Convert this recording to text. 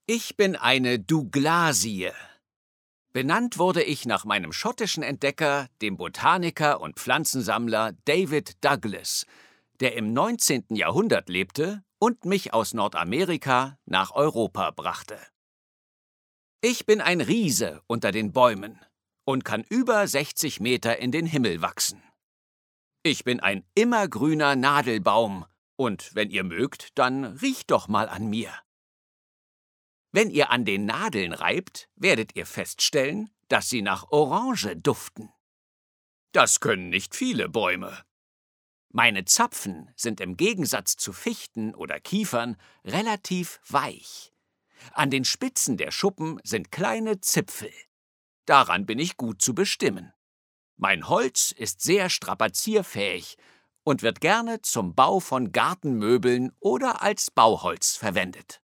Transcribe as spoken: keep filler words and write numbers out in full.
Ich bin eine Douglasie. Benannt wurde ich nach meinem schottischen Entdecker, dem Botaniker und Pflanzensammler David Douglas, der im neunzehnten Jahrhundert lebte und mich aus Nordamerika nach Europa brachte. Ich bin ein Riese unter den Bäumen und kann über sechzig Meter in den Himmel wachsen. Ich bin ein immergrüner Nadelbaum und wenn ihr mögt, dann riecht doch mal an mir. Wenn ihr an den Nadeln reibt, werdet ihr feststellen, dass sie nach Orange duften. Das können nicht viele Bäume. Meine Zapfen sind im Gegensatz zu Fichten oder Kiefern relativ weich. An den Spitzen der Schuppen sind kleine Zipfel. Daran bin ich gut zu bestimmen. Mein Holz ist sehr strapazierfähig und wird gerne zum Bau von Gartenmöbeln oder als Bauholz verwendet.